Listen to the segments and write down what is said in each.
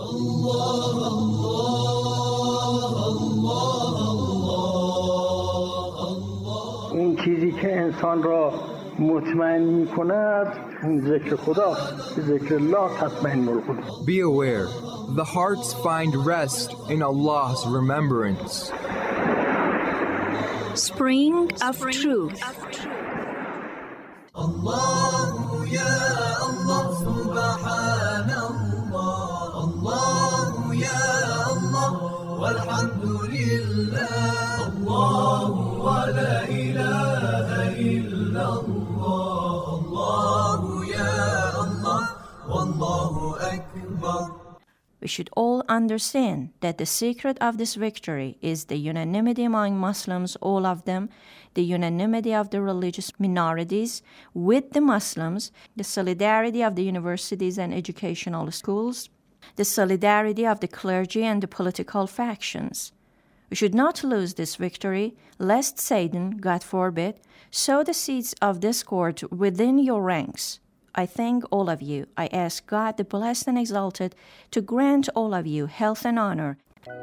اون چیزی که انسان را مطمئن می‌کند اون ذکر خداست. ذکر الله تطمئن القلوب. Be aware, the hearts find rest in Allah's remembrance. Spring of Truth. Allah ya Allah subhanallah. Allah ya Allah walhamdulillah. Allah wa la ilaha illallah. Allah ya Allah wallahu akbar. We should all understand that the secret of this victory is the unanimity among Muslims, all of them, the unanimity of the religious minorities with the Muslims, the solidarity of the universities and educational schools, the solidarity of the clergy and the political factions. We should not lose this victory, lest Satan, God forbid, sow the seeds of discord within your ranks. I thank all of you. I ask God, the blessed and exalted, to grant all of you health and honor.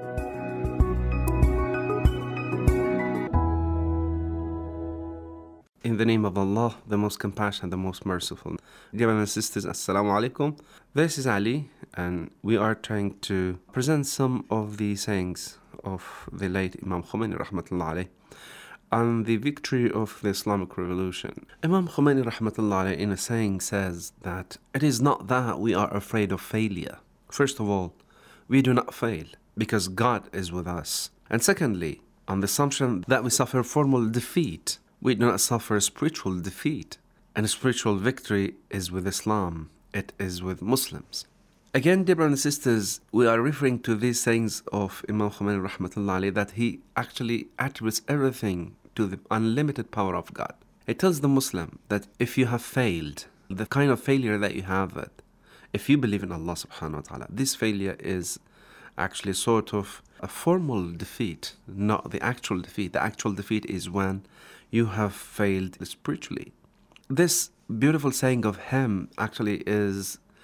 In the name of Allah, the most compassionate, the most merciful. Dear brothers and sisters, Assalamu alaikum. This is Ali, and we are trying to present some of the sayings of the late Imam Khomeini rahmatullah alayh on the victory of the Islamic Revolution. Imam Khomeini rahmatullah alayh in a saying says that it is not that we are afraid of failure. First of all, we do not fail because God is with us. And secondly, on the assumption that we suffer formal defeat, we do not suffer spiritual defeat. And spiritual victory is with Islam. It is with Muslims. Again, dear brothers and sisters, we are referring to these sayings of Imam Khomeini rahmatullah alayh that he actually attributes everything to the unlimited power of God. He tells the Muslim that if you have failed, the kind of failure that you have, that if you believe in Allah subhanahu wa ta'ala, this failure is actually sort of a formal defeat, not the actual defeat. The actual defeat is when you have failed spiritually. This beautiful saying of him actually is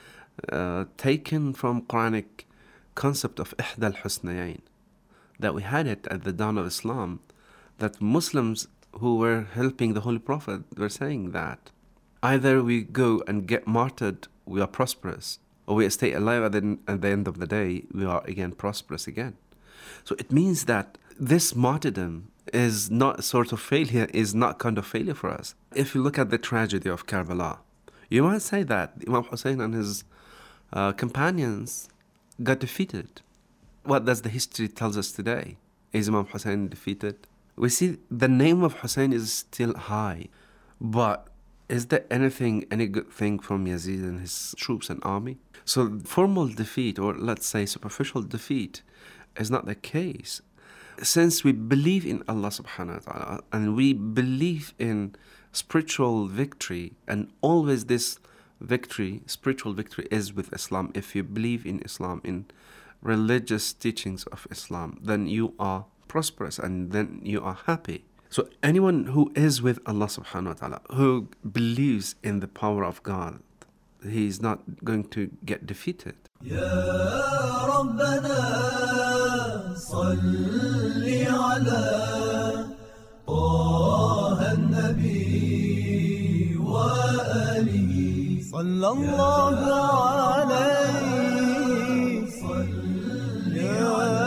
taken from Quranic concept of Ihda al-Husnayayn, that we had it at the dawn of Islam, that Muslims who were helping the Holy Prophet were saying that either we go and get martyred, we are prosperous, or we stay alive at the end of the day, we are again prosperous again. So it means that this martyrdom is not sort of failure, is not kind of failure for us. If you look at the tragedy of Karbala, you might say that Imam Hussein and his companions got defeated. What does the history tells us today? Is Imam Hussein defeated? We see the name of Hussein is still high, but is there any good thing from Yazid and his troops and army? So formal defeat, or let's say superficial defeat, is not the case. Since we believe in Allah subhanahu wa ta'ala and we believe in spiritual victory, and always this victory, spiritual victory, is with Islam. If you believe in Islam, in religious teachings of Islam, then you are prosperous and then you are happy. So anyone who is with Allah subhanahu wa ta'ala, who believes in the power of God, he is not going to get defeated. Ya Rabbana salli ala Taha an-Nabi wa alihi sallallahu alayhi salli ala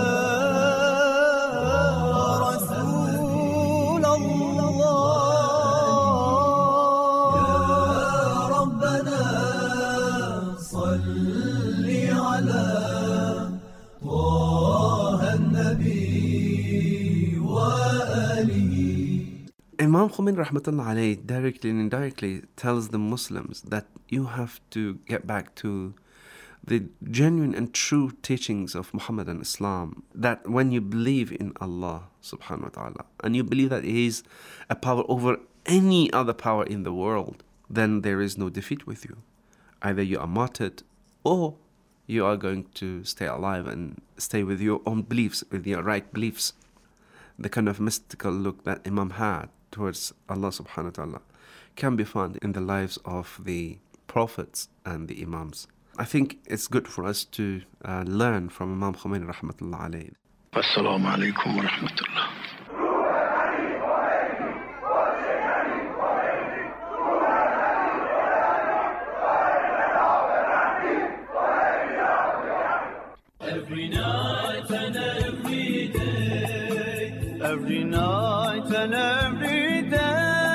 Imam Khomeini rahmatullah alayhi directly and indirectly tells the Muslims that you have to get back to the genuine and true teachings of Muhammad and Islam, that when you believe in Allah subhanahu wa ta'ala and you believe that He is a power over any other power in the world, then there is no defeat with you. Either you are martyred or you are going to stay alive and stay with your own beliefs, with your right beliefs. The kind of mystical look that Imam had towards Allah subhanahu wa ta'ala can be found in the lives of the prophets and the imams. I think it's good for us to learn from Imam Khomeini rahmatullah alayhi. Assalamu alaikum wa rahmatullah. Every night and every day, every night and every day.